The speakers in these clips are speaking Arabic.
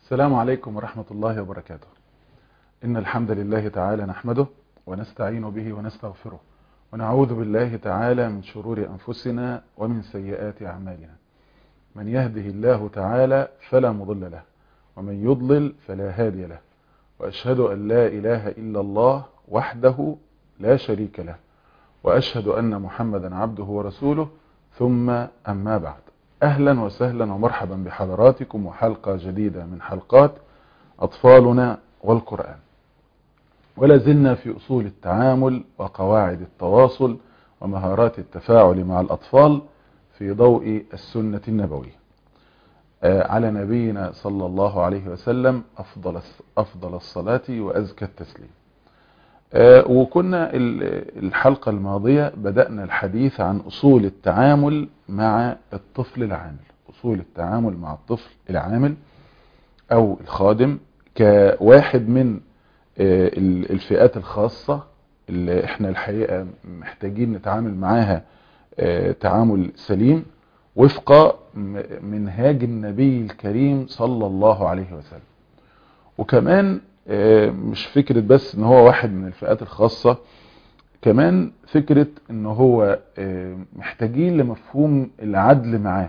السلام عليكم ورحمة الله وبركاته. إن الحمد لله تعالى نحمده ونستعين به ونستغفره ونعوذ بالله تعالى من شرور أنفسنا ومن سيئات أعمالنا. من يهده الله تعالى فلا مضل له ومن يضلل فلا هادي له، وأشهد أن لا إله إلا الله وحده لا شريك له، وأشهد أن محمدا عبده ورسوله، ثم أما بعد. أهلا وسهلا ومرحبا بحضراتكم وحلقة جديدة من حلقات أطفالنا والقرآن، ولا زلنا في أصول التعامل وقواعد التواصل ومهارات التفاعل مع الأطفال في ضوء السنة النبوية على نبينا صلى الله عليه وسلم أفضل الصلاة وأزكى التسليم. وكنا الحلقة الماضية بدأنا الحديث عن أصول التعامل مع الطفل العامل، أصول التعامل مع الطفل العامل أو الخادم كواحد من الفئات الخاصة اللي احنا الحقيقة محتاجين نتعامل معاها تعامل سليم وفق منهاج النبي الكريم صلى الله عليه وسلم. وكمان مش فكرة بس ان هو واحد من الفئات الخاصة، كمان فكرة ان هو محتاجين لمفهوم العدل معاه.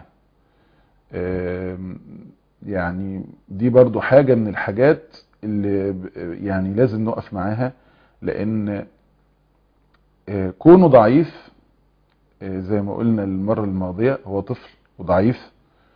يعني دي برضو حاجة من الحاجات اللي يعني لازم نقف معاها، لان كونه ضعيف زي ما قلنا المرة الماضية هو طفل وضعيف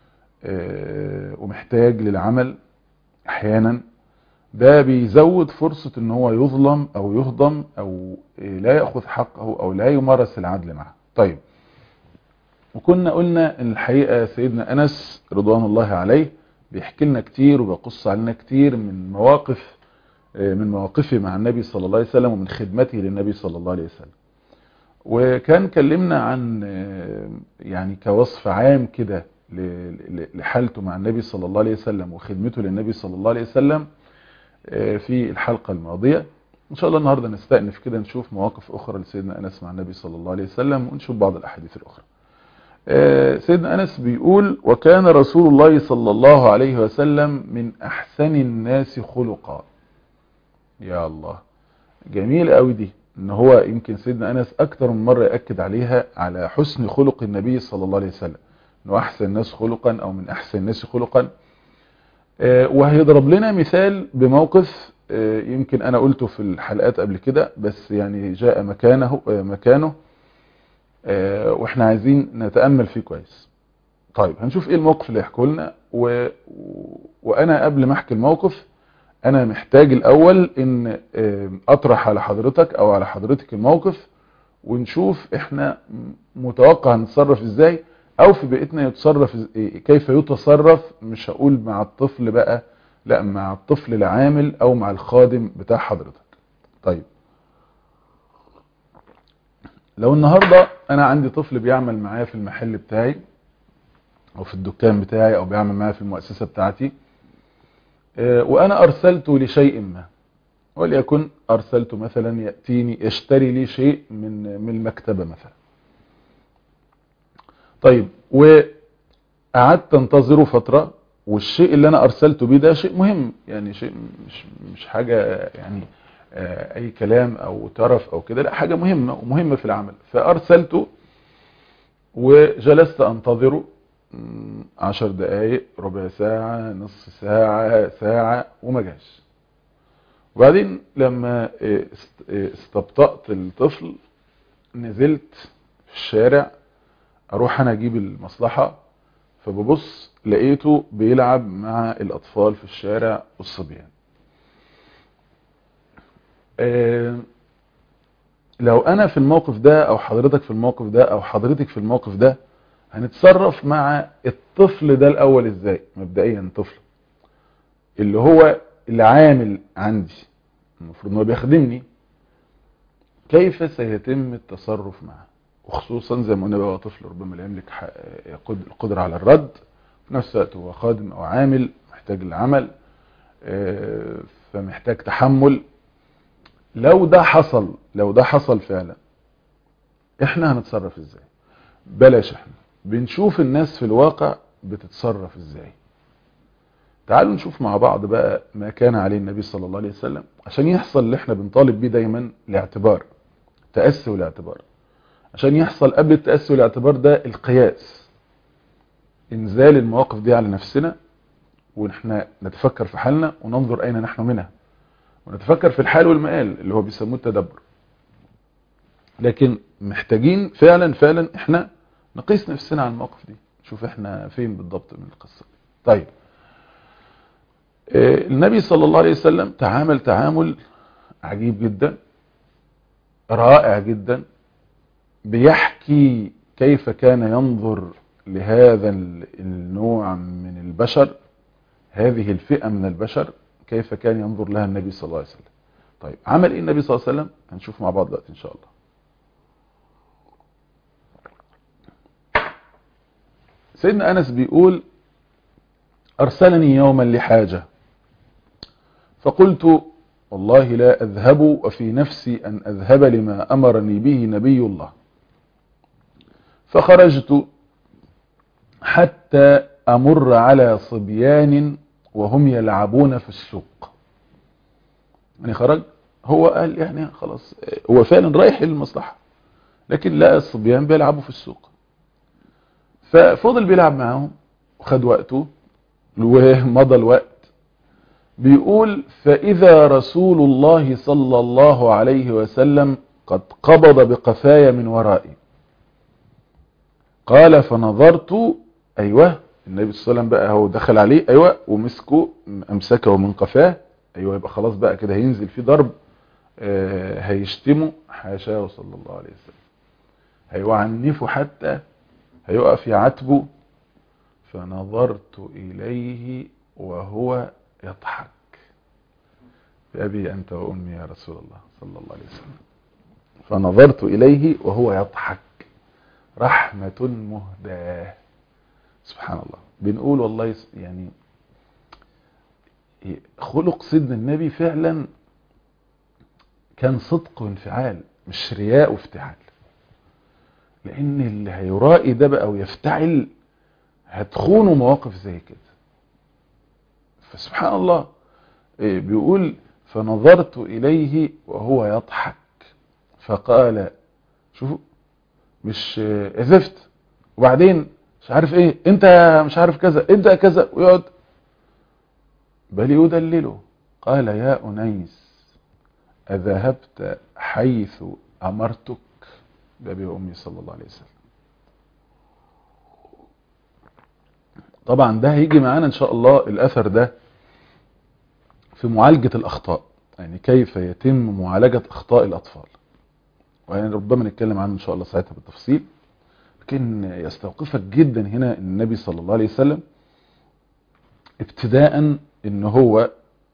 ومحتاج للعمل احيانا، ده بيزود فرصة ان هو يظلم او يهضم او لا يأخذ حقه او لا يمارس العدل معه. طيب، وكنا قلنا ان الحقيقة سيدنا انس رضوان الله عليه بيحكي لنا كتير وبيقص علينا كتير من مواقفه مع النبي صلى الله عليه وسلم ومن خدمته للنبي صلى الله عليه وسلم. وكان كلمنا عن يعني كوصف عام كده لحالته مع النبي صلى الله عليه وسلم وخدمته للنبي صلى الله عليه وسلم في الحلقة الماضية. ان شاء الله النهاردة نستأنف كده نشوف مواقف اخرى لسيدنا انس مع النبي صلى الله عليه وسلم ونشوف بعض الاحاديث الاخرى. سيدنا انس بيقول: وكان رسول الله صلى الله عليه وسلم من احسن الناس خلقا. يا الله، جميل قوي دي، ان هو يمكن سيدنا انس اكتر من مرة يأكد عليها على حسن خلق النبي صلى الله عليه وسلم، انه احسن الناس خلقا او من احسن الناس خلقا. وهيضرب لنا مثال بموقف يمكن انا قلته في الحلقات قبل كده، بس يعني جاء مكانه واحنا عايزين نتأمل فيه كويس. طيب، هنشوف ايه الموقف اللي يحكوا لنا وانا قبل ما احكي الموقف انا محتاج الاول ان اطرح على حضرتك او على حضرتك الموقف، ونشوف احنا متوقع نتصرف ازاي، او في بيئتنا يتصرف كيف يتصرف. مش هقول مع الطفل بقى، لا، مع الطفل العامل او مع الخادم بتاع حضرتك. طيب، لو النهاردة انا عندي طفل بيعمل معايا في المحل بتاعي او في الدكان بتاعي او بيعمل معايا في المؤسسة بتاعتي، وانا ارسلته لشيء ما، وليكن ارسلته مثلا يأتيني يشتري لي شيء من المكتبة مثلا. طيب، وقعدت انتظره فترة، والشيء اللي انا ارسلته بيه ده شيء مهم، يعني شيء مش حاجة يعني اي كلام او ترف او كده، لا، حاجة مهمة ومهمة في العمل. فارسلته وجلست انتظره 10 دقايق، ربع ساعة، نص ساعة، ساعة، وما جاش. وبعدين لما استبطأت الطفل نزلت في الشارع اروح انا اجيب المصلحة، فببص لقيته بيلعب مع الاطفال في الشارع والصبيان. لو انا في الموقف ده او حضرتك في الموقف ده او حضرتك في الموقف ده، هنتصرف مع الطفل ده الاول ازاي؟ مبدئيا طفل اللي هو العامل عندي، المفروض انه بيخدمني، كيف سيتم التصرف معه؟ وخصوصا زي ما قلنا بقى طفل ربما لا يملك القدرة على الرد، في نفس الوقت هو خادم او عامل محتاج للعمل، فمحتاج تحمل. لو ده حصل فعلا، احنا هنتصرف ازاي؟ بلاش احنا بنشوف الناس في الواقع بتتصرف ازاي. تعالوا نشوف مع بعض بقى ما كان عليه النبي صلى الله عليه وسلم عشان يحصل اللي احنا بنطالب بيه دايما، الاعتبار، تأسي والاعتبار. عشان يحصل قبل التأسي والاعتبار ده القياس، انزال المواقف دي على نفسنا، ونحن نتفكر في حالنا وننظر اين نحن منها، ونتفكر في الحال والمآل اللي هو بيسموه التدبر. لكن محتاجين فعلا فعلا احنا نقيس نفسنا على المواقف دي، نشوف احنا فين بالضبط من القصة دي. طيب، النبي صلى الله عليه وسلم تعامل تعامل عجيب جدا، رائع جدا، بيحكي كيف كان ينظر لهذا النوع من البشر، هذه الفئة من البشر، كيف كان ينظر لها النبي صلى الله عليه وسلم. طيب، عمل ايه النبي صلى الله عليه وسلم؟ هنشوف مع بعض دلوقتي ان شاء الله. سيدنا أنس بيقول: أرسلني يوما لحاجة، فقلت: والله لا أذهب، وفي نفسي أن أذهب لما أمرني به نبي الله. فخرجت حتى أمر على صبيان وهم يلعبون في السوق. يعني خرج، هو قال يعني خلاص، هو فعلا رايح للمصلحة، لكن لقى الصبيان بيلعبوا في السوق، ففضل بيلعب معاهم وخد وقته ومضى الوقت. بيقول: فإذا رسول الله صلى الله عليه وسلم قد قبض بقفايا من ورائي. قال: فنظرت، أيوة النبي صلى الله عليه وسلم بقى هو دخل عليه، أيوة، ومسكه أمسكه من قفاه، أيوة يبقى خلاص بقى كده هينزل في ضرب، هيشتمه، حاشاه صلى الله عليه وسلم، هيعنفه حتى هيقف يعاتبه. فنظرت إليه وهو يضحك: بأبي أنت وأمي يا رسول الله صلى الله عليه وسلم. فنظرت إليه وهو يضحك، رحمة مهداة. سبحان الله. بنقول والله يعني خلق سيدنا النبي فعلا كان صدق وانفعال، مش رياء وافتعال، لأن اللي هيرائي ده بقى ويفتعل هتخونه مواقف زي كده. فسبحان الله بيقول: فنظرت إليه وهو يضحك فقال، شوفوا، مش عزفت وبعدين مش عارف ايه، انت مش عارف كذا، انت كذا، ويقعد، بل يدلله. قال: يا أنيس، أذهبت حيث أمرتك بأبي وأمي صلى الله عليه وسلم. طبعا ده هيجي معانا إن شاء الله الأثر ده في معالجة الأخطاء، يعني كيف يتم معالجة أخطاء الأطفال، ويعني ربما نتكلم عنه إن شاء الله ساعتها بالتفصيل. لكن يستوقفك جدا هنا النبي صلى الله عليه وسلم ابتداء إن هو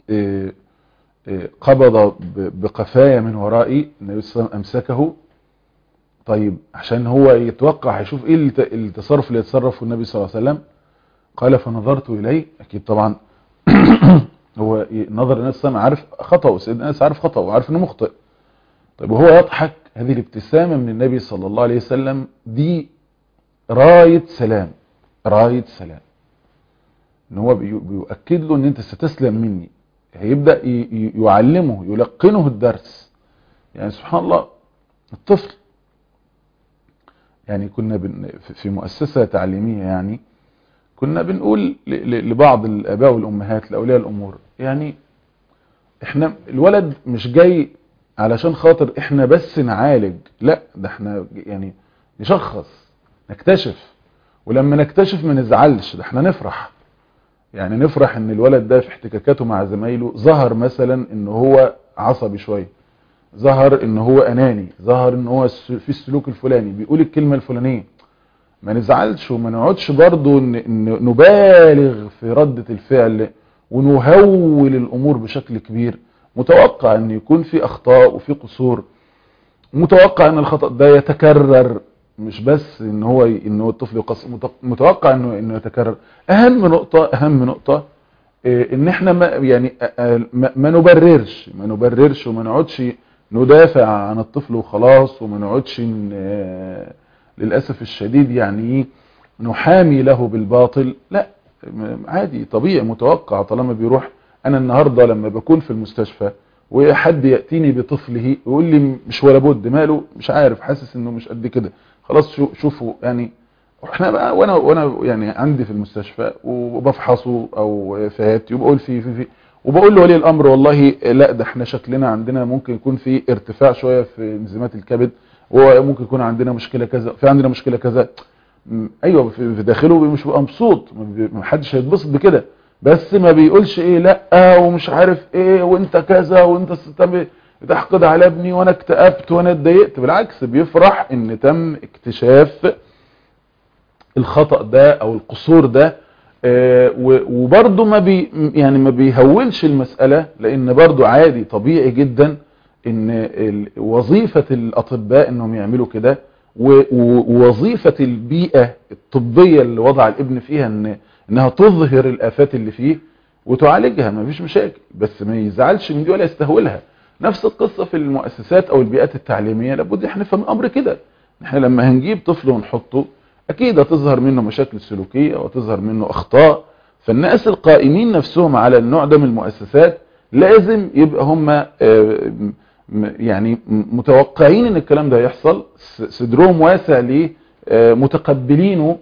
قبض بقفايا من ورائي، النبي صلى الله عليه وسلم أمسكه. طيب عشان هو يتوقع هيشوف ايه التصرف اللي يتصرفه النبي صلى الله عليه وسلم. قال: فنظرت إليه، أكيد طبعا هو نظر الناس سامع، عارف خطأه، سيدنا أنس عارف خطأه وعارف انه مخطئ. طيب وهو يضحك، هذه الابتسامة من النبي صلى الله عليه وسلم دي راية سلام، راية سلام، ان هو بيؤكد له ان انت ستسلم مني، هيبدأ يعلمه، يلقنه الدرس. يعني سبحان الله، الطفل، يعني كنا في مؤسسة تعليمية، يعني كنا بنقول لبعض الآباء والأمهات لأولياء الأمور، يعني احنا الولد مش جاي علشان خاطر احنا بس نعالج، لا، ده احنا يعني نشخص، نكتشف، ولما نكتشف ما نزعلش، ده احنا نفرح. يعني نفرح ان الولد ده في احتكاكاته مع زمايله ظهر مثلا ان هو عصبي شوية، ظهر ان هو اناني، ظهر ان هو في السلوك الفلاني، بيقول الكلمة الفلانية، ما نزعلش وما نقعدش برضو نبالغ في ردة الفعل ونهول الامور بشكل كبير. متوقع ان يكون في اخطاء وفي قصور، متوقع ان الخطأ ده يتكرر، مش بس ان هو الطفل يقص، متوقع انه يتكرر. اهم نقطة ان احنا ما نبررش وما نقعدش ندافع عن الطفل وخلاص، وما نقعدش للأسف الشديد يعني نحامي له بالباطل، لا، عادي طبيعي متوقع طالما بيروح. انا النهاردة لما بكون في المستشفى وحد يأتيني بطفله ويقول لي مش ولا بد ماله مش عارف حاسس انه مش قد كده، خلاص شوفوا يعني احنا بقى وانا يعني عندي في المستشفى وبفحصه او فهاتي وبقول في وبقول له ولي الامر والله لا ده احنا شكلنا عندنا ممكن يكون في ارتفاع شوية في انزيمات الكبد، وممكن يكون عندنا مشكلة كذا، في عندنا مشكلة كذا. ايوه في داخله مش بيبقى مبسوط، ما حدش هيتبسط بكده، بس ما بيقولش ايه لا ومش عارف ايه وانت كذا وانت بتحقد على ابني وانا اكتئبت وانا اتضايقت. بالعكس بيفرح ان تم اكتشاف الخطأ ده او القصور ده. وبرضه ما بيهولش المسألة، لان برضه عادي طبيعي جدا ان وظيفة الاطباء انهم يعملوا كده، ووظيفة البيئة الطبية اللي وضع الابن فيها انها تظهر الافات اللي فيه وتعالجها، ما فيش مشاكل، بس ما يزعلش من دي ولا يستهولها. نفس القصة في المؤسسات او البيئات التعليمية، لابد احنا نفهم الامر كده. احنا لما هنجيب طفل ونحطه اكيد هتظهر منه مشاكل سلوكية وتظهر منه اخطاء، فالناس القائمين نفسهم على النوع ده من المؤسسات لازم يبقى هم يعني متوقعين ان الكلام ده يحصل، صدرهم واسع ليه، متقبلينه،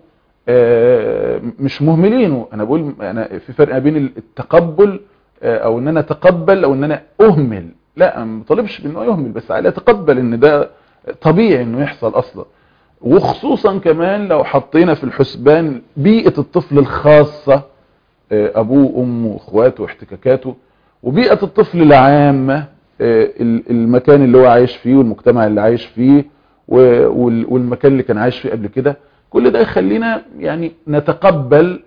مش مهملينه. انا بقول انا في فرق بين التقبل او ان انا اتقبل او ان انا اهمل، لا ما طالبش بانه يهمل، بس على اتقبل ان ده طبيعي انه يحصل اصلا. وخصوصا كمان لو حطينا في الحسبان بيئة الطفل الخاصة، ابوه وامه واخواته واحتكاكاته، وبيئة الطفل العامة، المكان اللي هو عايش فيه والمجتمع اللي عايش فيه والمكان اللي كان عايش فيه قبل كده. كل ده يخلينا يعني نتقبل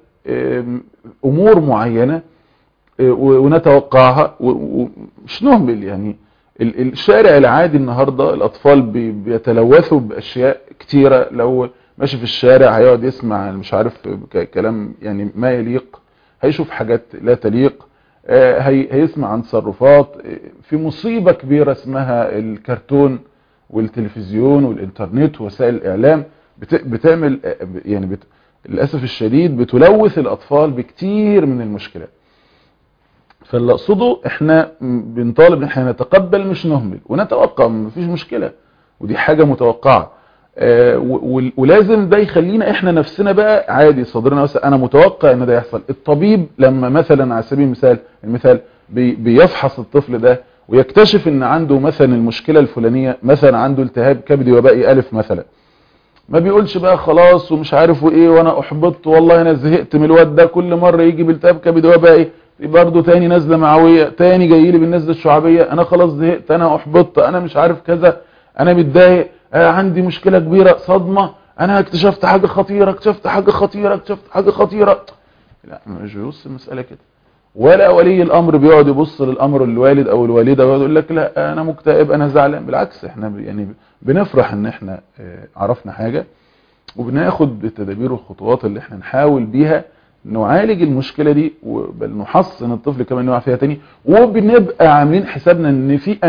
امور معينة ونتوقعها ومش نهمل. يعني الشارع العادي النهاردة الاطفال بيتلوثوا باشياء كتيرة، لو ماشي في الشارع هيقعد يسمع مش عارف كلام يعني ما يليق، هيشوف حاجات لا تليق، هيسمع عن تصرفات في مصيبة كبيرة اسمها الكرتون والتلفزيون والإنترنت ووسائل الإعلام بتعمل يعني للأسف الشديد بتلوث الأطفال بكتير من المشكلات. فاللي أقصده احنا بنطالب ان احنا نتقبل مش نهمل ونتوقع، مفيش مشكلة ودي حاجة متوقعة. ولازم ده يخلينا احنا نفسنا بقى عادي صدرنا واسع، انا متوقع ان ده يحصل. الطبيب لما مثلا على سبيل المثال بيفحص الطفل ده ويكتشف ان عنده مثلا المشكلة الفلانية، مثلا عنده التهاب كبدي وبائي الف مثلا، ما بيقولش بقى خلاص ومش عارف ايه وانا احبطت والله انا زهقت من الواد ده، كل مرة يجي بالتهاب كبدي وبائي برضه تاني نزلة معوية، تاني جاي لي بالنزلة الشعبية، انا خلاص زهقت، انا احبطت، انا مش عارف كذا، انا متضايق، عندي مشكلة كبيرة، صدمة، انا اكتشفت حاجة خطيرة، اكتشفت حاجة خطيرة، اكتشفت حاجة خطيرة. لا مش بيبص المسألة كده، ولا ولي الامر بيقعد يبص للامر الوالد او الوالدة ويقعد يقول لك لا انا مكتئب انا زعلان. بالعكس احنا يعني بنفرح ان احنا عرفنا حاجة، وبناخد بالتدابير والخطوات اللي احنا نحاول بيها نعالج المشكلة دي، بل نحصن الطفل كمان يقع فيها تاني. وبنبقى عاملين حسابنا ان في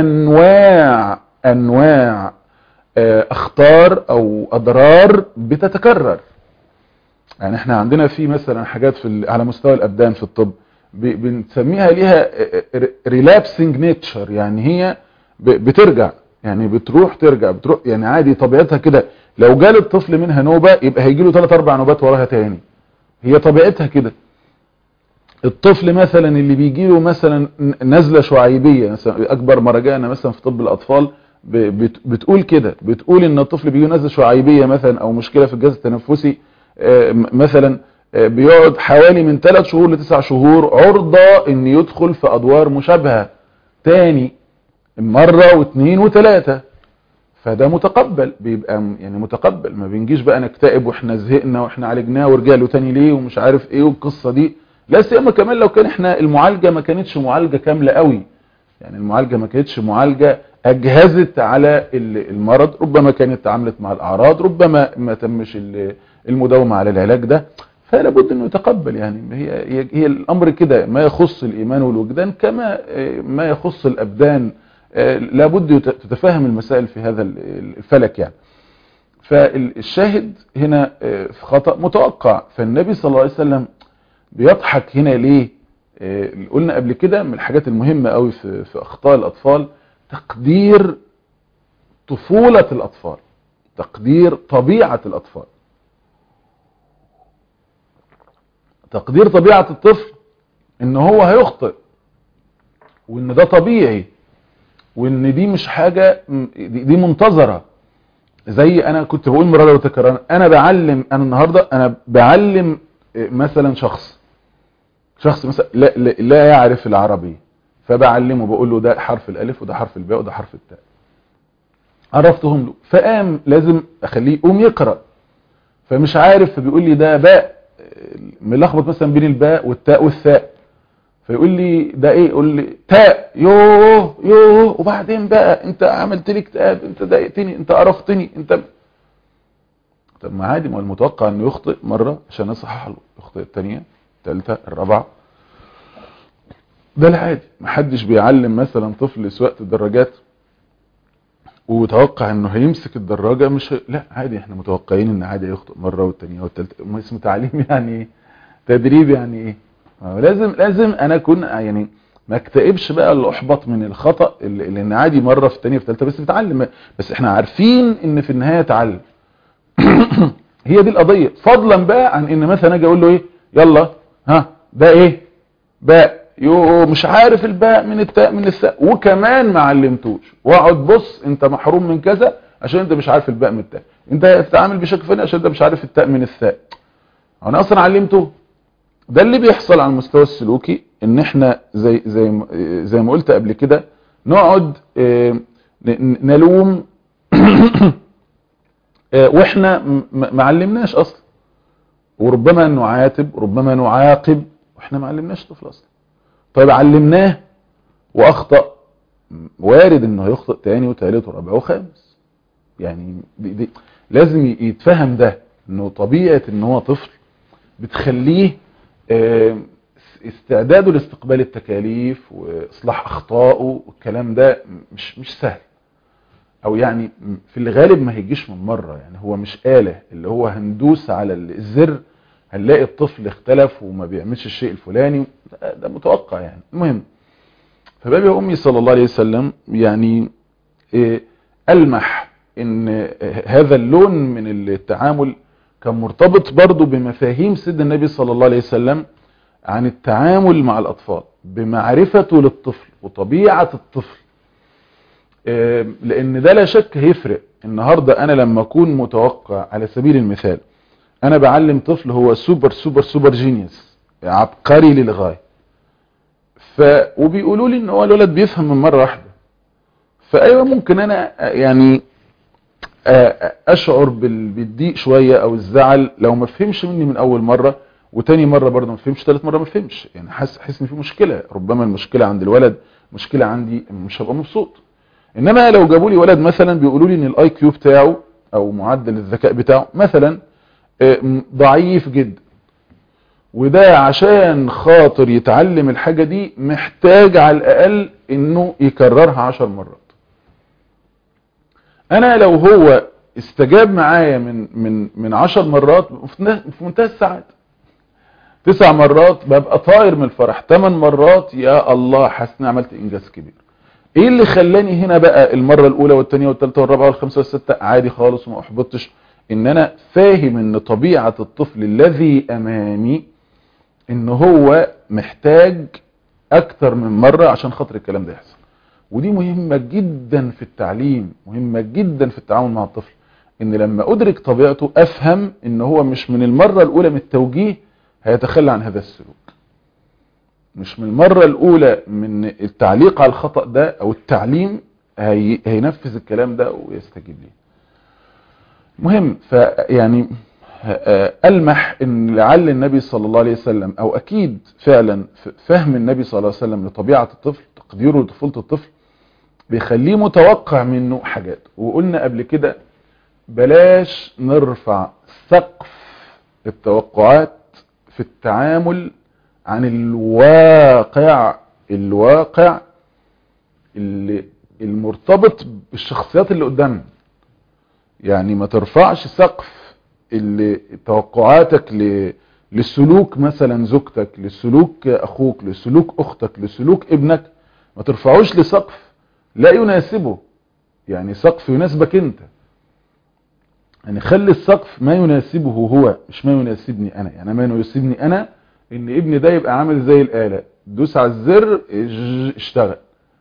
انواع اخطار او اضرار بتتكرر. يعني احنا عندنا في مثلا حاجات على مستوى الابدان في الطب بنسميها ليها ريلابسنج نيتشر، يعني هي بترجع، يعني بتروح يعني عادي طبيعتها كده. لو جال الطفل منها نوبة يبقى هيجي له 3-4 نوبات وراها تاني، هي طبيعتها كده. الطفل مثلا اللي بيجي له مثلا نزلة شعيبية، مثلا اكبر مرجعنا مثلا في طب الاطفال بتقول كده، بتقول ان الطفل بيجي له نزلة شعيبية مثلا او مشكلة في الجهاز التنفسي مثلا، بيقعد حوالي من 3 شهور ل9 شهور عرضة ان يدخل في ادوار مشابهة تاني مرة واثنين وثلاثة. فده متقبل، بيبقى يعني متقبل، ما بنجيش بقى نكتئب واحنا زهقنا واحنا عالجناه ورجع له تاني ليه ومش عارف ايه والقصة دي. لا سيما كمان لو كان احنا المعالجة ما كانتش معالجة كاملة قوي، يعني المعالجة ما كانتش معالجة اجهزت على المرض، ربما كانت تعاملت مع الاعراض، ربما ما تمش المداومة على العلاج ده، فلا بد انه يتقبل. يعني هي الامر كده، ما يخص الايمان والوجدان كما ما يخص الابدان، لابد تتفهم المسائل في هذا الفلك يعني. فالشاهد هنا في خطأ متوقع، فالنبي صلى الله عليه وسلم بيضحك هنا ليه؟ قلنا قبل كده من الحاجات المهمة قوي في اخطاء الاطفال تقدير طفولة الاطفال، تقدير طبيعة الاطفال. تقدير طبيعة الطفل ان هو هيخطئ، وان ده طبيعي، وان دي مش حاجة، دي منتظرة. زي انا كنت بقول مرة وتكرار، انا النهاردة انا بعلم مثلا شخص مثلا لا يعرف العربية، فبعلمه بقول له ده حرف الالف وده حرف الباء وده حرف التاء، عرفتهم له، فقام لازم اخليه يقوم يقرأ، فمش عارف، فبيقول لي ده باء، ملخبط مثلا بين الباء والتاء والثاء، فيقول لي ده ايه؟ يقول لي تاء، يوه وبعدين بقى انت عملت لي اكتئاب، انت ضايقتني، انت قرفتني، انت. طب ما عادي، ما المتوقع انه يخطئ مره عشان اصحح له، يخطئ الثانيه، الثالثه، الرابعه، ده العادي. محدش بيعلم مثلا طفل سواقه الدراجات وتوقع انه هيمسك الدراجه، مش لا عادي، احنا متوقعين ان عادي يخطئ مره والثانيه والثالثه. ما اسمه تعليم يعني ايه؟ تدريب يعني ايه؟ لازم انا اكون يعني ما اكتئبش بقى اللي احبط من الخطأ اللي ان عادي مره في الثانيه في الثالثه بس بتعلم، بس احنا عارفين ان في النهايه اتعلم. هي دي القضيه، فضلا بقى عن ان مثلا اجي اقول له ايه، يلا ها ده ايه؟ باء، مش عارف الباء من التاء من الثاء، وكمان ما علمتوش، واقعد بص انت محروم من كذا عشان انت مش عارف الباء من التاء، انت بتتعامل بشكل فلاني عشان انت مش عارف التاء من الثاء. انا اصلا علمته. ده اللي بيحصل على المستوى السلوكي، ان احنا زي ما قلت قبل كده، نقعد نلوم واحنا ما علمناش اصلا، وربما نعاتب، ربما نعاقب واحنا ما علمناش طفل اصلا. طيب علمناه واخطأ، وارد انه يخطئ تاني وثالث ورابع وخامس. يعني دي لازم يتفهم ده، انه طبيعة ان هو طفل بتخليه استعداده لاستقبال التكاليف واصلاح اخطائه والكلام ده مش سهل، او يعني في الغالب ما هيجيش من مرة. يعني هو مش آلة اللي هو هندوس على الزر هنلاقي الطفل اختلف وما بيعملش الشيء الفلاني، ده متوقع يعني. المهم، فبابي أمي صلى الله عليه وسلم يعني ألمح ان هذا اللون من التعامل كان مرتبط برضو بمفاهيم سيدنا النبي صلى الله عليه وسلم عن التعامل مع الأطفال، بمعرفته للطفل وطبيعة الطفل. لأن ده لا شك هيفرق. النهاردة أنا لما أكون متوقع، على سبيل المثال أنا بعلم طفل هو سوبر سوبر سوبر جينيوس، عبقري للغاية، وبيقولوا لي إن هو الولد بيفهم من مرة واحدة، فأيوة ممكن أنا يعني اشعر بالضيق شوية او الزعل لو ما فهمش مني من اول مرة، وتاني مرة برضه ما فهمش، ثالث مرة ما فهمش، يعني حاسس ان في مشكلة، ربما المشكلة عند الولد، مشكلة عندي، مش هبقى مبسوط. انما لو جابوا لي ولد مثلا بيقولوا لي ان الاي كيو بتاعه او معدل الذكاء بتاعه مثلا ضعيف جدا، وده عشان خاطر يتعلم الحاجة دي محتاج على الاقل انه يكررها 10 مرات. انا لو هو استجاب معايا من 10 مرات في منتهى السعادة، 9 مرات ببقى طاير من الفرح، 8 مرات يا الله حاسس اني عملت انجاز كبير. ايه اللي خلاني هنا بقى المرة الاولى والثانيه والثالثه والرابعه والخامسه والسادسه عادي خالص وما احبطتش؟ ان انا فاهم ان طبيعة الطفل الذي امامي ان هو محتاج اكتر من مرة عشان خاطر الكلام ده يحصل. ودي مهمة جدا في التعليم، مهمة جدا في التعامل مع الطفل، ان لما ادرك طبيعته افهم ان هو مش من المرة الاولى من التوجيه هيتخلى عن هذا السلوك، مش من المرة الاولى من التعليق على الخطأ ده او التعليم هينفذ الكلام ده ويستجيب ليه. مهم، فيعني ألمح ان لعل النبي صلى الله عليه وسلم، او اكيد فعلا فهم النبي صلى الله عليه وسلم لطبيعة الطفل، تقديره لطفولة الطفل بيخليه متوقع منه حاجات. وقلنا قبل كده بلاش نرفع سقف التوقعات في التعامل عن الواقع اللي المرتبط بالشخصيات اللي قدامنا. يعني ما ترفعش سقف اللي توقعاتك لسلوك مثلا زوجتك، لسلوك اخوك، لسلوك اختك، لسلوك ابنك، ما ترفعوش لسقف لا يناسبه، يعني سقف يناسبك انت. يعني خلي السقف ما يناسبه هو، مش ما يناسبني انا. يعني ما يناسبني انا ان ابني ده يبقى عامل زي الآلة، دوس على الزر اشتغل،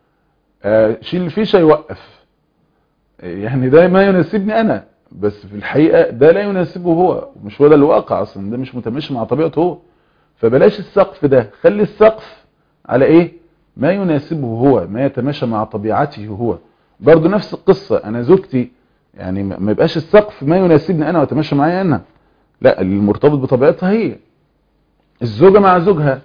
شيل الفيشة يوقف. يعني ده ما يناسبني انا، بس في الحقيقة ده لا يناسبه هو، مش هو ده الواقع اصلا، ده مش متماشي مع طبيعته هو. فبلاش السقف ده، خلي السقف على ايه؟ ما يناسبه هو، ما يتماشى مع طبيعته هو. برضو نفس القصة، انا زوجتي يعني ما يبقاش السقف ما يناسبني انا ويتماشى معايا انا، لا، المرتبط بطبيعتها هي. الزوجة مع زوجها،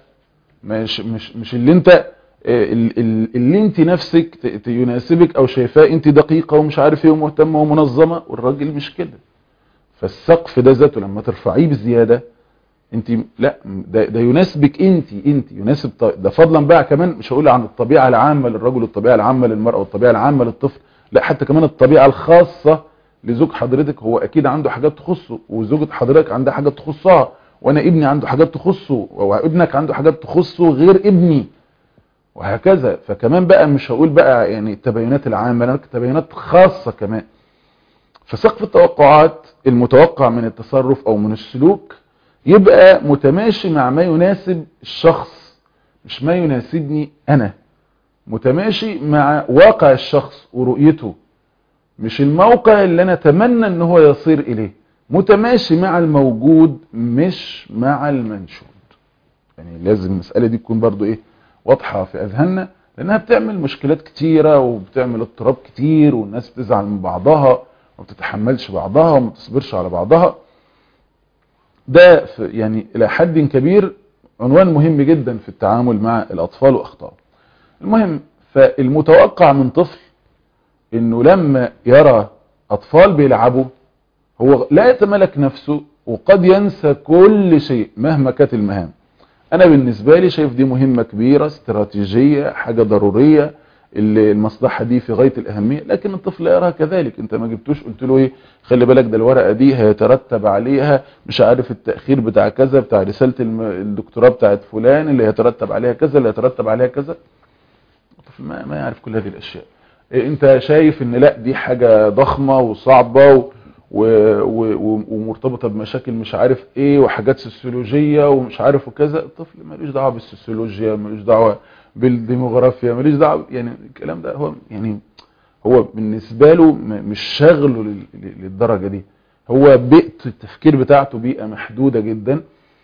مش اللي انت اللي انت نفسك يناسبك او شايفاه انت دقيقة ومش عارف ايه ومهتمة ومنظمة، والراجل مش كده. فالسقف ده ذاته لما ترفعيه بزيادة، انت لا، ده يناسبك انت يناسب ده، فضلا بقى كمان مش هقول عن الطبيعة العامة للرجل والطبيعة العامة للمرأة والطبيعة العامة للطفل، لا، حتى كمان الطبيعة الخاصة لزوج حضرتك. هو اكيد عنده حاجات تخصه، وزوجة حضرتك عندها حاجات تخصها، وانا ابني عنده حاجات تخصه، وابنك عنده حاجات تخصه غير ابني، وهكذا. فكمان بقى مش هقول بقى يعني التباينات العامة، لكن تباينات خاصة كمان. فسقف التوقعات المتوقع من التصرف او من السلوك يبقى متماشي مع ما يناسب الشخص، مش ما يناسبني انا، متماشي مع واقع الشخص ورؤيته، مش الموقع اللي انا اتمنى ان هو يصير اليه، متماشي مع الموجود مش مع المنشود. يعني لازم المسألة دي تكون برضو ايه، واضحة في اذهاننا، لانها بتعمل مشكلات كتيرة وبتعمل اضطراب كتير، والناس بتزعل من بعضها وما بتتحملش بعضها وما بتصبرش على بعضها. ده يعني الى حد كبير عنوان مهم جدا في التعامل مع الاطفال واخطائهم. المهم، فالمتوقع من طفل انه لما يرى اطفال بيلعبوا هو لا يتملك نفسه، وقد ينسى كل شيء مهما كانت المهام. انا بالنسبة لي شايف دي مهمة كبيرة استراتيجية، حاجة ضرورية، اللي المصلحة دي في غاية الأهمية، لكن الطفل يراها كذلك. انت ما جبتوش قلت له ايه، خلي بالك ده الورقة دي هيترتب عليها مش عارف التأخير بتاع كذا، بتاع رسالة الدكتوراه بتاعت فلان اللي هيترتب عليها كذا، اللي هيترتب عليها كذا. الطفل ما يعرف كل هذه الأشياء. إيه، انت شايف ان لا دي حاجة ضخمة وصعبة ومرتبطة بمشاكل مش عارف ايه وحاجات سوسيولوجية ومش عارف وكذا. الطفل ملوش دعوة بالسوسيولوجيا، ملوش دعوة بالديموغرافيا، ملوش دعوة، يعني الكلام ده هو يعني هو بالنسبة له مش شغله للدرجة دي. هو بيئة التفكير بتاعته بيئة محدودة جدا،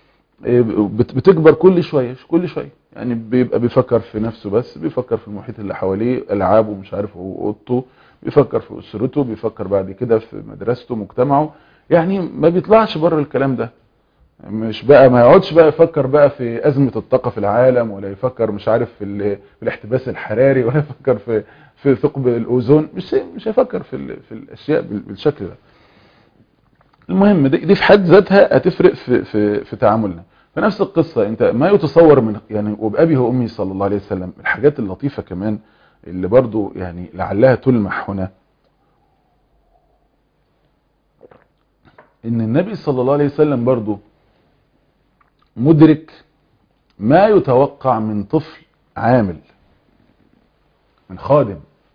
بتكبر كل شوية كل شوية. يعني بيبقى بيفكر في نفسه بس، بيفكر في المحيط اللي حواليه، ألعابه مش عارف اوضته، بيفكر في أسرته، بيفكر بعد كده في مدرسته مجتمعه. يعني ما بيطلعش بره الكلام ده. مش بقى ما يقعدش بقى يفكر بقى في أزمة الطاقة في العالم، ولا يفكر مش عارف في الاحتباس الحراري، ولا يفكر في ثقب الأوزون. مش هيفكر في الأشياء بالشكل ده. المهم دي في حد ذاتها هتفرق في تعاملنا. فنفس القصة، انت ما يتصور من يعني وبأبي وأمي صلى الله عليه وسلم. الحاجات اللطيفة كمان اللي برضو يعني لعلها تلمح هنا، ان النبي صلى الله عليه وسلم برضو مدرك ما يتوقع من طفل عامل، من خادم.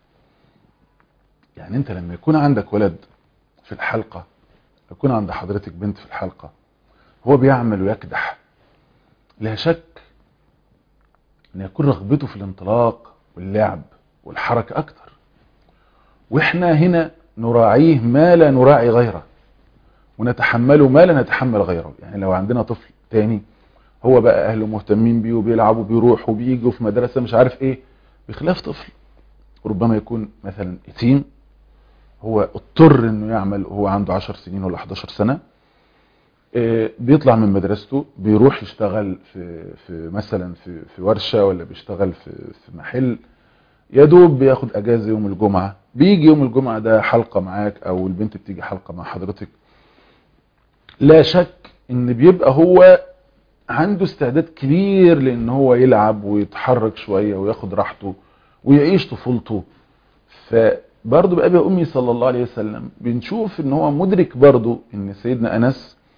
يعني انت لما يكون عندك ولد في الحلقة، يكون عند حضرتك بنت في الحلقة، هو بيعمل ويكدح، لا شك ان يكون رغبته في الانطلاق واللعب والحركة اكتر، واحنا هنا نراعيه ما لا نراعي غيره، ونتحمله ما لا نتحمل غيره. يعني لو عندنا طفل تاني هو بقى اهله مهتمين بيه وبيلعبوا وبيروح وبيجوا في مدرسة مش عارف ايه، بخلاف طفل ربما يكون مثلا يتيم، هو اضطر انه يعمل وهو عنده 10 سنين ولا 11 سنة، بيطلع من مدرسته بيروح يشتغل في مثلا في ورشة، ولا بيشتغل في محل، يا دوب بياخد اجازة يوم الجمعة، بيجي يوم الجمعة ده حلقة معاك او البنت بتيجي حلقة مع حضرتك. لا شك ان بيبقى هو عنده استعداد كبير لان هو يلعب ويتحرك شوية وياخد راحته ويعيش طفولته. فبرضه بأبي وأمي صلى الله عليه وسلم بنشوف ان هو مدرك برضه ان سيدنا أنس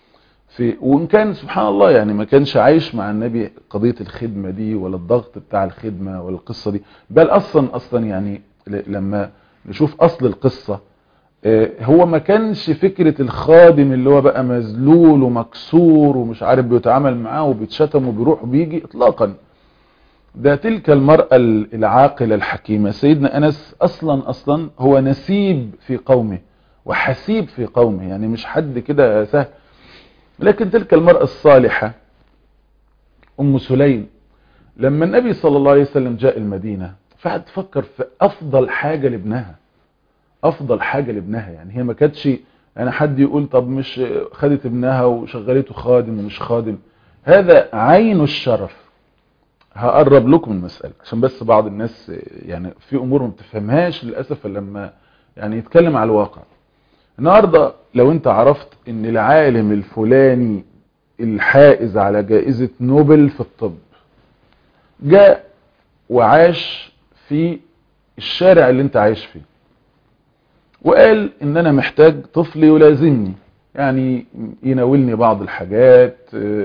وإن كان سبحان الله يعني ما كانش عايش مع النبي قضية الخدمة دي ولا الضغط بتاع الخدمة ولا القصة دي، بل أصلا يعني لما نشوف أصل القصة هو ما كانش فكرة الخادم اللي هو بقى مذلول ومكسور ومش عارف بيتعامل معاه وبيتشتم وبيروح وبيجي إطلاقا. ده تلك المرأة العاقلة الحكيمة سيدنا أنس أصلا هو نسيب في قومه وحسيب في قومه، يعني مش حد كده سهل. لكن تلك المرأة الصالحة أم سليم لما النبي صلى الله عليه وسلم جاء المدينة فقعد تفكر في أفضل حاجة لابنها، أفضل حاجة لابنها. يعني هي ما كانتش يعني حد يقول طب مش خدت ابنها وشغلته خادم ومش خادم، هذا عين الشرف. هقرب لكم المسألة عشان بس بعض الناس يعني في أمور ما بتفهمهاش للأسف لما يعني يتكلم على الواقع. النهاردة لو انت عرفت ان العالم الفلاني الحائز على جائزة نوبل في الطب جاء وعاش في الشارع اللي انت عايش فيه وقال ان انا محتاج طفل يلازمني، يعني يناولني بعض الحاجات،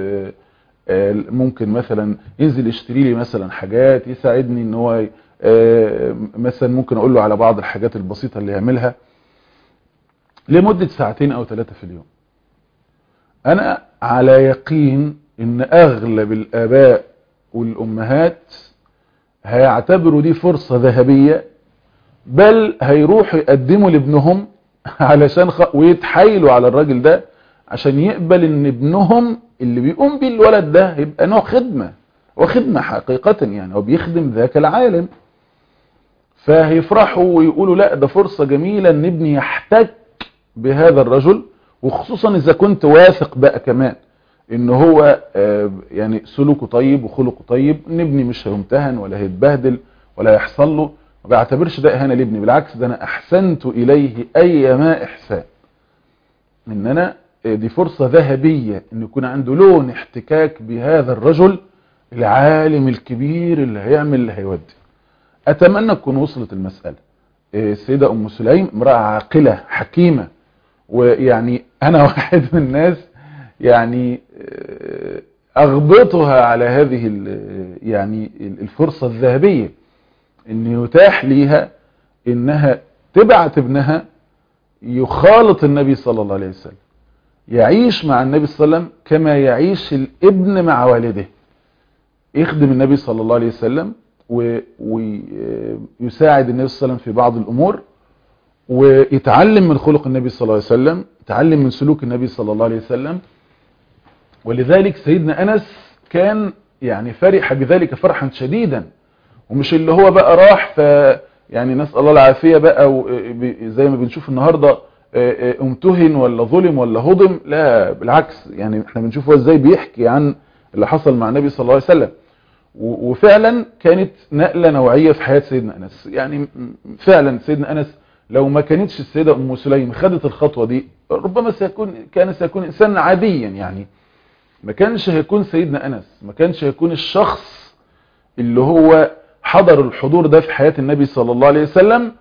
ممكن مثلا ينزل يشتري لي مثلا حاجات، يساعدني ان هو مثلا ممكن اقول له على بعض الحاجات البسيطة اللي يعملها لمدة 2 أو 3 في اليوم. أنا على يقين إن أغلب الآباء والأمهات هيعتبروا دي فرصة ذهبية، بل هيروحوا يقدموا لابنهم علشان ويتحايلوا على الراجل ده عشان يقبل إن ابنهم اللي بيقوم بيه الولد ده يبقى نوع خدمة، وخدمة حقيقة يعني، وبيخدم ذاك العالم. فهيفرحوا ويقولوا لا ده فرصة جميلة إن ابني يحتك بهذا الرجل، وخصوصا اذا كنت واثق بقى كمان ان هو يعني سلوكه طيب وخلقه طيب، ان ابني مش هيمتهن ولا هيتبهدل ولا هيحصل له. ما بعتبرش ده اهانه لابني، بالعكس ده انا احسنت اليه ايما احسان. ان انا دي فرصه ذهبيه ان يكون عنده لون احتكاك بهذا الرجل العالم الكبير اللي هيعمل اللي هيودي. اتمنى تكون وصلت المساله. السيده ام سليم امراه عاقله حكيمه، ويعني انا واحد من الناس يعني اغبطها على هذه يعني الفرصة الذهبية ان يتاح ليها انها تبعت ابنها يخالط النبي صلى الله عليه وسلم، يعيش مع النبي صلى الله عليه وسلم كما يعيش الابن مع والده، يخدم النبي صلى الله عليه وسلم ويساعد النبي صلى الله عليه وسلم في بعض الامور، ويتعلم من خلق النبي صلى الله عليه وسلم، يتعلم من سلوك النبي صلى الله عليه وسلم. ولذلك سيدنا أنس كان يعني فرح بذلك فرحا شديدا، ومش اللي هو بقى راح يعني نسأل الله العافية بقى زي ما بنشوف النهاردة امتهن ولا ظلم ولا هضم، لا بالعكس. يعني احنا بنشوفه ازاي بيحكي عن اللي حصل مع النبي صلى الله عليه وسلم، وفعلا كانت نقلة نوعية في حياة سيدنا أنس. يعني فعلا سيدنا أنس لو ما كانتش السيدة أم سليم خدت الخطوة دي ربما كان سيكون إنسان عاديا، يعني ما كانش هيكون سيدنا أنس، ما كانش هيكون الشخص اللي هو حضر الحضور ده في حياة النبي صلى الله عليه وسلم.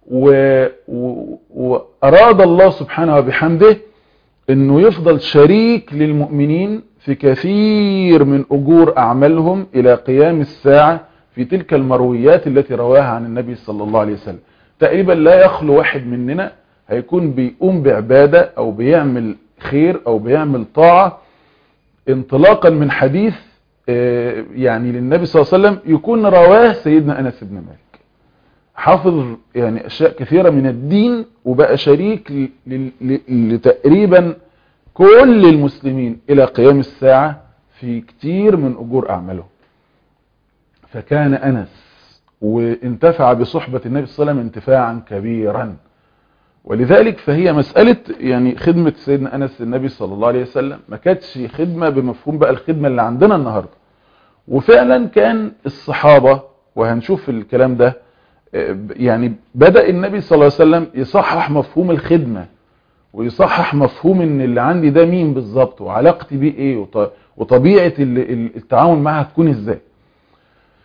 وأراد الله سبحانه وبحمده أنه يفضل شريك للمؤمنين في كثير من أجور أعمالهم إلى قيام الساعة في تلك المرويات التي رواها عن النبي صلى الله عليه وسلم. تقريبا لا يخلو واحد مننا هيكون بيقوم بعبادة أو بيعمل خير أو بيعمل طاعة انطلاقا من حديث يعني للنبي صلى الله عليه وسلم يكون رواه سيدنا أنس بن مالك، حافظ يعني أشياء كثيرة من الدين وبقى شريك لتقريبا كل المسلمين إلى قيام الساعة في كتير من أجور أعمالهم. فكان أنس وانتفع بصحبة النبي صلى الله عليه وسلم انتفاعا كبيرا. ولذلك فهي مسألة يعني خدمة سيدنا أنس النبي صلى الله عليه وسلم ما كانتش خدمة بمفهوم بقى الخدمة اللي عندنا النهاردة. وفعلا كان الصحابة، وهنشوف الكلام ده، يعني بدأ النبي صلى الله عليه وسلم يصحح مفهوم الخدمة ويصحح مفهوم ان اللي عندي ده مين بالظبط وعلاقتي بيه ايه وطبيعة التعامل معها تكون ازاي.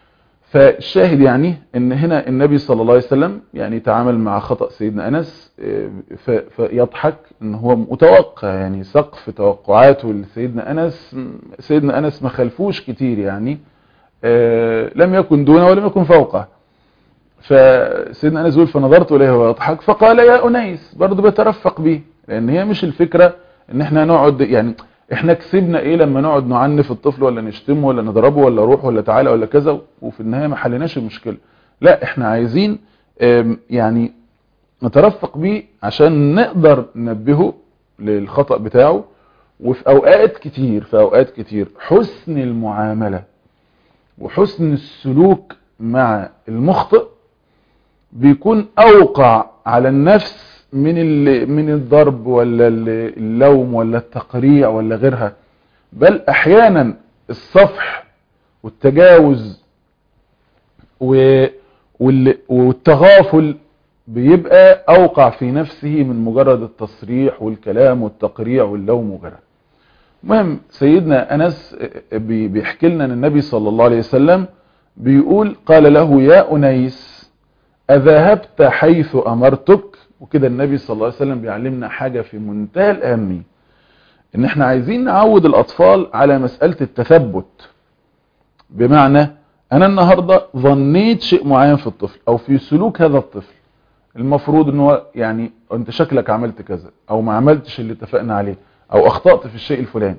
فالشاهد يعني ان هنا النبي صلى الله عليه وسلم يعني تعامل مع خطأ سيدنا انس، فيضحك ان هو متوقع، يعني سقف توقعاته لسيدنا انس، سيدنا انس ما خلفوش كتير يعني، لم يكن دونه ولم يكن فوقه. فسيدنا انس يقول فنظرت اليه ويضحك فقال يا انيس، برضه بيترفق بيه، لان هي مش الفكرة ان احنا نقعد يعني احنا كسبنا ايه لما نقعد نعنف الطفل ولا نشتمه ولا نضربه ولا روح ولا تعالى ولا كذا وفي النهاية ما حلناش المشكلة. لا، احنا عايزين يعني نترفق بيه عشان نقدر ننبهه للخطأ بتاعه. وفي اوقات كتير حسن المعاملة وحسن السلوك مع المخطئ بيكون اوقع على النفس من الضرب ولا اللوم ولا التقريع ولا غيرها. بل احيانا الصفح والتجاوز والتغافل بيبقى اوقع في نفسه من مجرد التصريح والكلام والتقريع واللوم وغيرها. المهم سيدنا انس بيحكي لنا ان النبي صلى الله عليه وسلم بيقول قال له يا انيس اذهبت حيث امرتك. وكده النبي صلى الله عليه وسلم بيعلمنا حاجة في منتهى الاهمية، ان احنا عايزين نعود الاطفال على مسألة التثبت. بمعنى انا النهاردة ظنيت شيء معين في الطفل او في سلوك هذا الطفل، المفروض ان هو يعني انت شكلك عملت كذا او ما عملتش اللي اتفقنا عليه او اخطأت في الشيء الفلاني.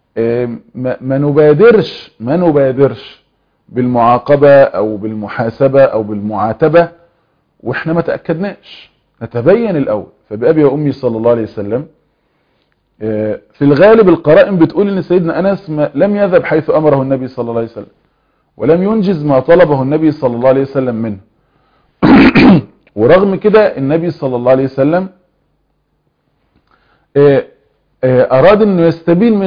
ما نبادرش بالمعاقبة او بالمحاسبة او بالمعاتبة واحنا ما تأكدناش، نتبين الاول. فبأبي وامي صلى الله عليه وسلم في الغالب القرائن بتقول ان سيدنا انس لم يذهب حيث امره النبي صلى الله عليه وسلم ولم ينجز ما طلبه النبي صلى الله عليه وسلم منه. ورغم كده النبي صلى الله عليه وسلم اراد انه يستبين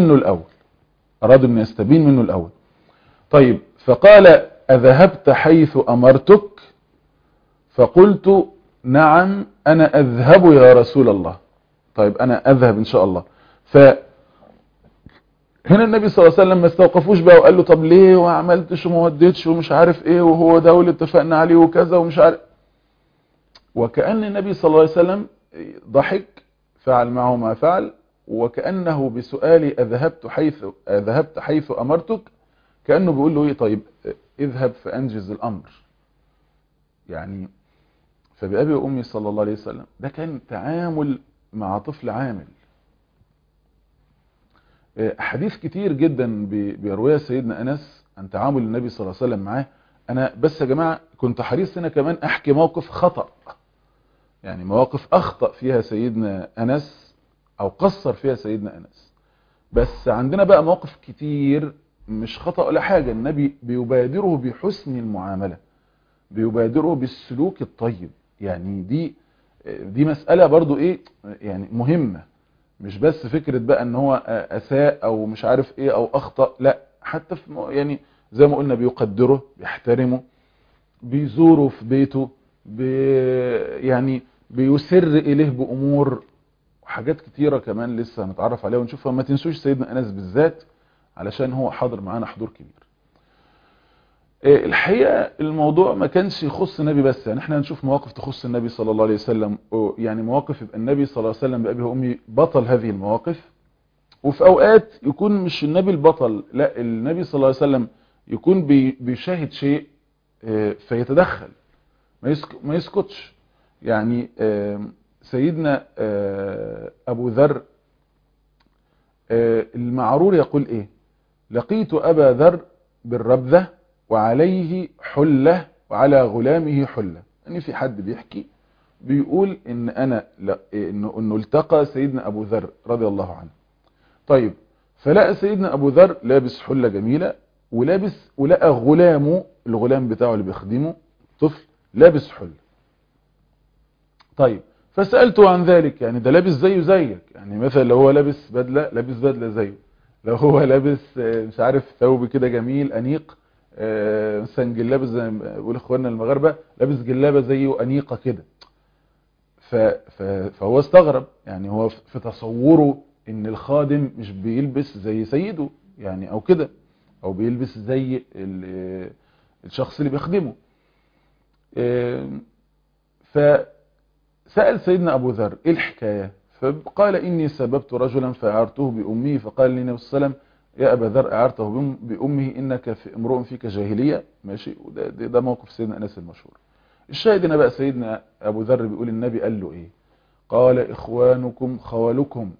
منه الاول. طيب فقال اذهبت حيث امرتك؟ فقلت نعم انا اذهب يا رسول الله. طيب انا اذهب ان شاء الله. فهنا النبي صلى الله عليه وسلم ما استوقفوش بقى وقال له طب ليه وما عملتش وما وديتش ومش عارف ايه وهو ده اللي اتفقنا عليه وكذا ومش عارف. وكأن النبي صلى الله عليه وسلم ضحك، فعل معه ما فعل، وكأنه بسؤالي أذهبت حيث أمرتك كأنه بيقول له ايه طيب اذهب فأنجز الأمر يعني. فبأبي وأمي صلى الله عليه وسلم ده كان تعامل مع طفل عامل. حديث كتير جدا بيرويها سيدنا أنس عن تعامل النبي صلى الله عليه وسلم معاه. أنا بس يا جماعة كنت حريص هنا كمان أحكي موقف خطأ، يعني مواقف أخطأ فيها سيدنا أنس أو قصر فيها سيدنا أنس. بس عندنا بقى مواقف كتير مش خطأ ولا حاجة، النبي بيبادره بحسن المعاملة، بيبادره بالسلوك الطيب. يعني دي مسألة برضو ايه يعني مهمة، مش بس فكرة بقى ان هو اساء او مش عارف ايه او اخطأ، لا حتى في يعني زي ما قلنا بيقدره بيحترمه، بيزوره في بيته، يعني بيسر اليه بامور وحاجات كتيرة كمان لسه هنتعرف عليها ونشوفها. ما تنسوش سيدنا انس بالذات علشان هو حاضر معانا حضور كبير. الحقيقة الموضوع ما كانش يخص النبي بس، يعني احنا هنشوف مواقف تخص النبي صلى الله عليه وسلم، يعني مواقف يبقى النبي صلى الله عليه وسلم بأبيه وأمي بطل هذه المواقف، وفي اوقات يكون مش النبي البطل، لا النبي صلى الله عليه وسلم يكون بيشاهد شيء فيتدخل ما يسكتش. يعني سيدنا أبو ذر المعرور يقول ايه: لقيت أبا ذر بالربذة وعليه حلة وعلى غلامه حلة. يعني في حد بيحكي بيقول ان انا انه التقى سيدنا ابو ذر رضي الله عنه. طيب فلقى سيدنا ابو ذر لابس حلة جميلة ولقى الغلام بتاعه اللي بيخدمه طفل لابس حلة. طيب فسألته عن ذلك، يعني ده لابس زيه زيك، يعني مثلا لو هو لابس بدلة زيه، لو هو لابس مش عارف ثوب كده جميل انيق، مثلا جلابه زي ما بيقول اخواننا المغاربه لابس جلابه زيه انيقه كده. فهو استغرب، يعني هو في تصوره ان الخادم مش بيلبس زي سيده يعني او كده، او بيلبس زي الشخص اللي بيخدمه. فسأل سيدنا أبو ذر ايه الحكاية؟ فقال إني سببت رجلا فأعرته بأمه، فقال لي النبي صلى الله عليه وسلم يا أبا ذر أعرته بأمه إنك في امرؤ فيك جاهلية. ماشي، وده موقف سيدنا أنس المشهور. الشاهد هنا بقى سيدنا أبو ذر بيقول النبي قال له ايه؟ قال إخوانكم خولكم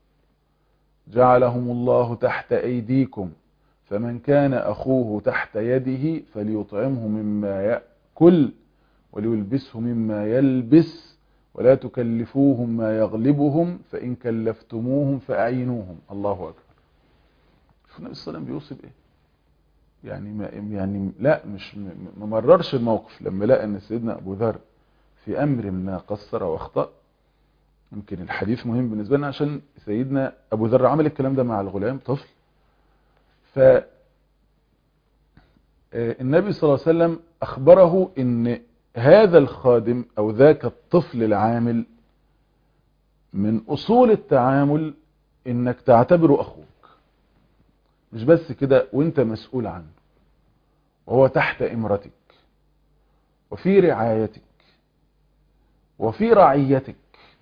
جعلهم الله تحت أيديكم، فمن كان أخوه تحت يده فليطعمه مما يأكل وليلبسه مما يلبس ولا تكلفوهم ما يغلبهم فإن كلفتموهم فأعينوهم. الله أكبر. شوف النبي صلى الله عليه وسلم بيوصي بإيه؟ يعني لا مش ما مررش الموقف لما لقى ان سيدنا ابو ذر في امر ما قصر واخطأ. يمكن الحديث مهم بالنسبه لنا عشان سيدنا ابو ذر عمل الكلام ده مع الغلام طفل. ف النبي صلى الله عليه وسلم اخبره ان هذا الخادم او ذاك الطفل العامل من اصول التعامل انك تعتبره اخوك، مش بس كده وانت مسؤول عنه وهو تحت امرتك وفي رعايتك وفي رعيتك.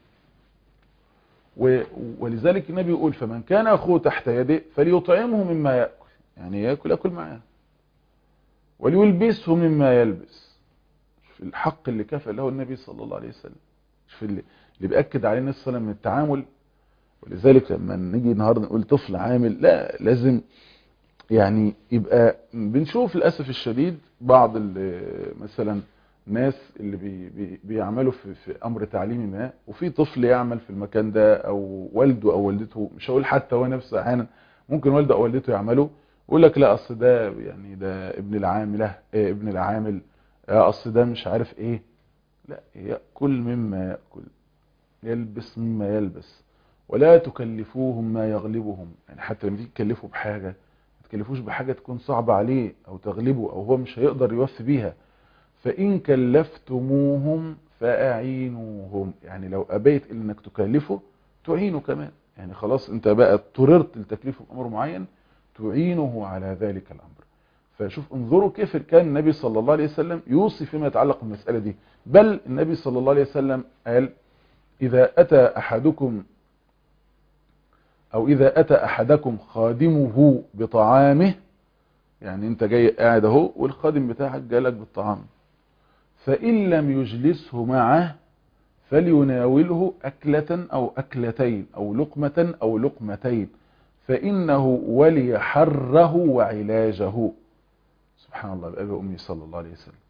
ولذلك النبي يقول فمن كان اخوه تحت يده فليطعمه مما يأكل، يعني يأكل معاه، وليلبسه مما يلبس. في الحق اللي كفى له النبي صلى الله عليه وسلم، في اللي بيأكد عليه النبي صلى الله عليه وسلم من التعامل. ولذلك لما نيجي النهارده نقول طفل عامل، لا لازم يعني يبقى بنشوف للأسف الشديد بعض مثلا ناس اللي بيعملوا في أمر تعليمي ما، وفي طفل يعمل في المكان ده أو والده أو والدته، مش هقول حتى هو نفسه، أحيانا ممكن والده أو والدته يعملوا، يقول لك لا أصل ده يعني ده ابن العاملة ابن العامل، أصل ده مش عارف إيه. لا، يأكل مما يأكل، يلبس مما يلبس، ولا تكلفوهم ما يغلبهم. يعني حتى لما تيجي تكلفوا بحاجة تكلفوش بحاجة تكون صعبة عليه او تغلبه او هو مش هيقدر يوفي بيها. فإن كلفتموهم فأعينوهم، يعني لو أبيت انك تكلفه تعينه كمان، يعني خلاص انت بقى اضطررت لتكليفه بأمر معين تعينه على ذلك الأمر. فشوف انظروا كيف كان النبي صلى الله عليه وسلم يوصي فيما يتعلق بالمسألة دي. بل النبي صلى الله عليه وسلم قال إذا أتى أحدكم خادمه بطعامه، يعني انت جاي قاعد اهو والخادم بتاعك جالك بالطعام، فإن لم يجلسه معه فليناوله أكلة أو أكلتين أو لقمة أو لقمتين فإنه ولي حره وعلاجه. سبحان الله بأبي أمي صلى الله عليه وسلم.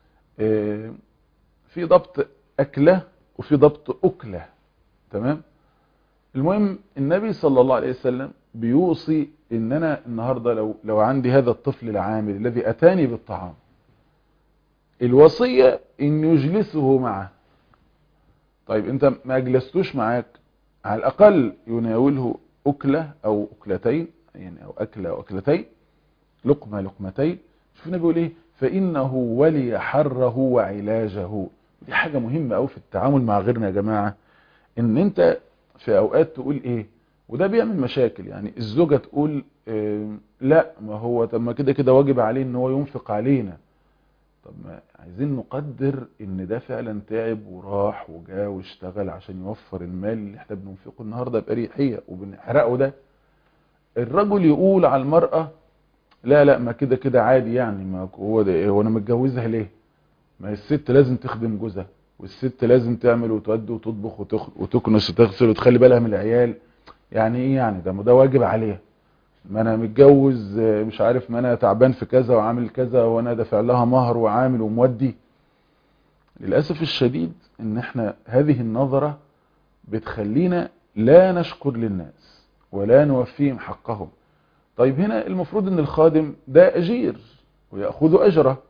في ضبط أكلة وفي ضبط أكلة، تمام؟ المهم النبي صلى الله عليه وسلم بيوصي ان انا النهاردة لو عندي هذا الطفل العامل الذي اتاني بالطعام، الوصية ان يجلسه معه. طيب انت ما اجلستوش معاك، على الاقل يناوله اكلة او اكلتين، يعني او اكلة او اكلتين، لقمة لقمتين. شوف النبي بيقول ايه؟ فانه ولي حره وعلاجه. دي حاجة مهمة قوي في التعامل مع غيرنا يا جماعة، ان انت في اوقات تقول ايه، وده بيعمل مشاكل. يعني الزوجة تقول لا ما هو طب ما كده كده واجب عليه ان هو ينفق علينا. طب ما عايزين نقدر ان ده فعلا تعب وراح وجا واشتغل عشان يوفر المال اللي احنا بننفقه النهارده بأريحية وبنحرقه ده. الرجل يقول على المرأة لا ما كده كده عادي، يعني ما هو ده هو انا متجوزها ليه؟ ما الست لازم تخدم جوزها، والست لازم تعمل وتودي وتطبخ وتكنس وتغسل وتخلي بالها من العيال. يعني ايه يعني؟ ده واجب عليها. ما انا متجوز مش عارف، ما انا تعبان في كذا وعامل كذا وانا دافع لها مهر وعامل ومودي. للأسف الشديد ان احنا هذه النظرة بتخلينا لا نشكر للناس ولا نوفيهم حقهم. طيب هنا المفروض ان الخادم ده اجير ويأخذ اجره،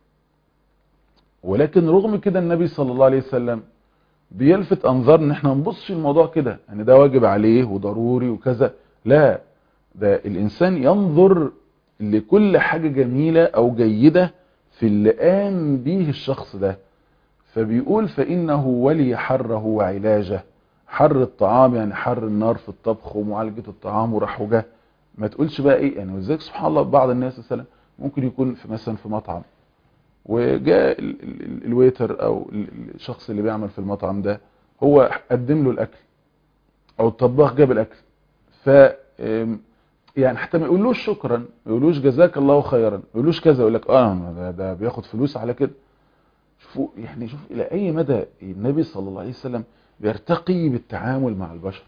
ولكن رغم كده النبي صلى الله عليه وسلم بيلفت انظار ان احنا نبصش الموضوع كده ان ده واجب عليه وضروري وكذا. لا، ده الانسان ينظر لكل حاجة جميلة او جيدة في اللي قام به الشخص ده. فبيقول فإنه ولي حره وعلاجه. حر الطعام يعني حر النار في الطبخ ومعالجة الطعام وراح وجه. ما تقولش بقى ايه يعني. وذلك سبحان الله بعض الناس مثلا ممكن يكون في مثلا في مطعم وجاء الويتر او الشخص اللي بيعمل في المطعم ده، هو قدم له الاكل او الطباخ جاب الاكل، ف يعني حتى ما يقولوش شكرا، ما يقولوش جزاك الله خيرا، ما يقولوش كذا، يقول لك ده بياخد فلوس على كده. شوفوا يعني، شوف الى اي مدى النبي صلى الله عليه وسلم بيرتقي بالتعامل مع البشر.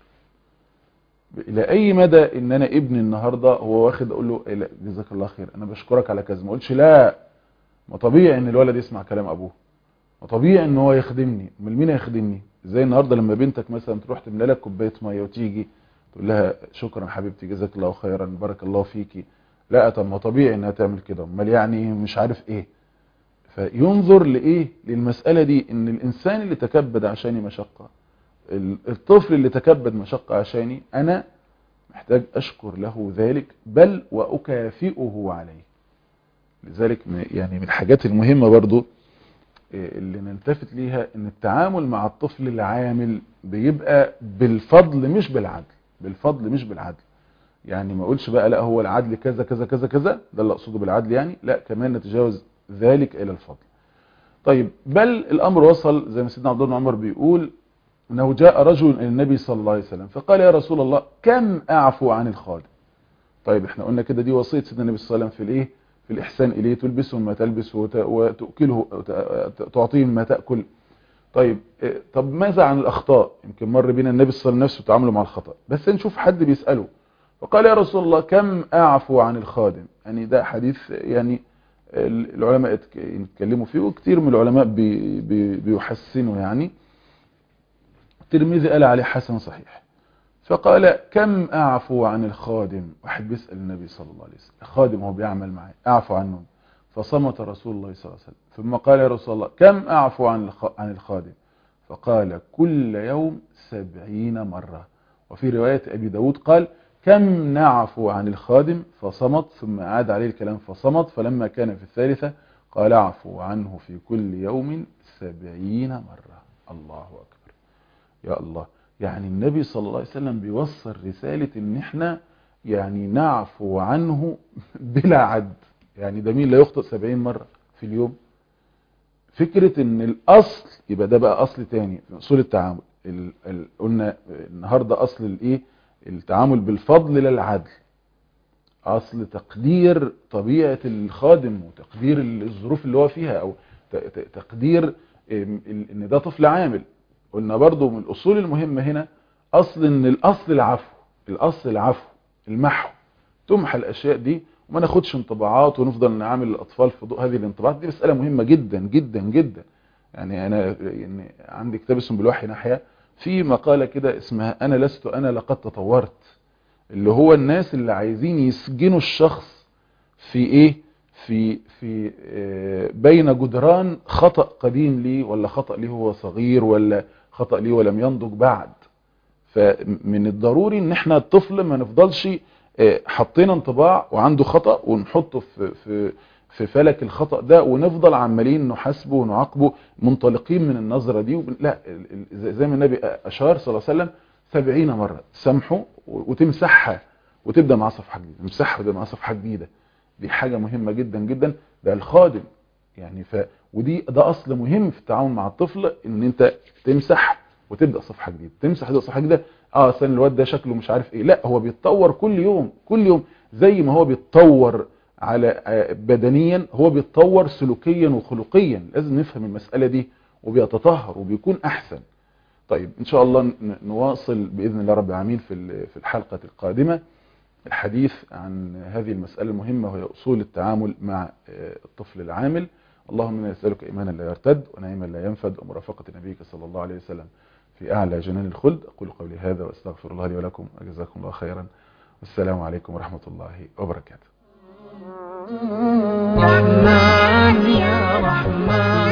الى اي مدى ان انا ابني النهارده هو واخد اقول له إيه، لا جزاك الله خير، انا بشكرك على كذا، ما اقولش لا. ما طبيعي ان الولد يسمع كلام ابوه، ما طبيعي ان هو يخدمني. امال مين هيخدمني؟ زي النهارده لما بنتك مثلا تروح تملى لك كوبايه ميه وتيجي تقول لها شكرا حبيبتي جزاك الله خيرا بارك الله فيكي، لا طب ما طبيعي انها تعمل كده، امال يعني مش عارف ايه. فينظر لايه؟ للمساله دي، ان الانسان اللي تكبد عشاني مشقه، الطفل اللي تكبد مشقه عشاني، انا محتاج اشكر له ذلك، بل واكافئه عليه. لذلك يعني من الحاجات المهمه برضو اللي نلتفت ليها، ان التعامل مع الطفل العامل بيبقى بالفضل مش بالعدل. بالفضل مش بالعدل، يعني ما اقولش بقى لا هو العدل كذا كذا كذا كذا، ده اللي اقصده بالعدل يعني، لا كمان نتجاوز ذلك الى الفضل. طيب بل الامر وصل زي ما سيدنا عبد الله بن عمر بيقول انه جاء رجل الى النبي صلى الله عليه وسلم فقال يا رسول الله كم اعفو عن الخادم. طيب احنا قلنا كده دي وصيه سيدنا النبي صلى الله عليه وسلم في الايه؟ في الاحسان اليه، تلبسه ما تلبس وتاكله تعطيه ما تاكل. طيب طب ماذا عن الاخطاء؟ يمكن مر بينا النبي صلى الله عليه وسلم نفسه تعامله مع الخطا، بس نشوف حد بيساله فقال يا رسول الله كم اعفو عن الخادم. يعني ده حديث يعني العلماء يتكلموا فيه، وكثير من العلماء بيحسنوا يعني. الترمذي قال عليه حسن صحيح. فقال كم اعفو عن الخادم. واحد بيسال النبي صلى الله عليه وسلم، الخادم هو بيعمل معاه اعفو عنه، فصمت رسول الله صلى الله عليه وسلم. ثم قال يا رسول الله كم اعفو عن الخادم؟ فقال كل يوم 70 مرة. وفي رواية أبي داود قال كم نعفو عن الخادم؟ فصمت، ثم عاد عليه الكلام فصمت، فلما كان في الثالثة قال اعفو عنه في كل يوم 70 مرة. الله أكبر يا الله. يعني النبي صلى الله عليه وسلم بيوصل رسالة ان احنا يعني نعفو عنه بلا عد. يعني ده مين لا يخطئ 70 مرة في اليوم؟ فكرة ان الاصل يبقى ده بقى اصل تاني في اصول التعامل. قلنا النهاردة اصل الايه؟ التعامل بالفضل لا العدل. اصل تقدير طبيعة الخادم وتقدير الظروف اللي هو فيها، او تقدير ان ده طفل عامل. قلنا برضو من الاصول المهمة هنا اصل ان الاصل العفو. الاصل العفو، المحو، تمحى الاشياء دي وما ناخدش انطباعات ونفضل نعامل الاطفال في ضوء هذه الانطباعات. دي مسألة مهمة جدا جدا جدا. يعني انا يعني عندي كتاب اسمه بالوحي ناحية، في مقالة كده اسمها انا لست انا لقد تطورت، اللي هو الناس اللي عايزين يسجنوا الشخص في ايه؟ في بين جدران خطأ قديم ليه، ولا خطأ ليه هو صغير، ولا خطأ ليه ولم ينضج بعد. فمن الضروري ان احنا الطفل ما نفضلش حطينا انطباع وعنده خطأ ونحطه في فلك الخطأ ده، ونفضل عمالين نحاسبه ونعاقبه منطلقين من النظرة دي. لا، زي ما النبي اشار صلى الله عليه وسلم 70 مرة تسامحه وتمسحها وتبدأ مع صفحة جديدة، تمسحها وتبدأ مع صفحة جديدة. دي حاجة مهمة جدا جدا. ده الخادم يعني ده اصل مهم في التعامل مع الطفل، ان انت تمسح وتبدأ صفحة جديدة، تمسح وتبدأ صفحة جديدة. اصل الواد ده شكله مش عارف ايه، لا هو بيتطور كل يوم كل يوم. زي ما هو بيتطور على بدنيا، هو بيتطور سلوكيا وخلقيا. لازم نفهم المسألة دي، وبيتطهر وبيكون احسن. طيب ان شاء الله نواصل باذن الله رب العالمين في الحلقة القادمة الحديث عن هذه المسألة المهمة، وهي اصول التعامل مع الطفل العامل. اللهم انا نسألك ايمانا لا يرتد ونعيما لا ينفد ومرافقة نبيك صلى الله عليه وسلم في اعلى جنان الخلد. اقول قولي هذا واستغفر الله لي ولكم وجزاكم الله خيرا، والسلام عليكم ورحمة الله وبركاته. رحمن يا رحمن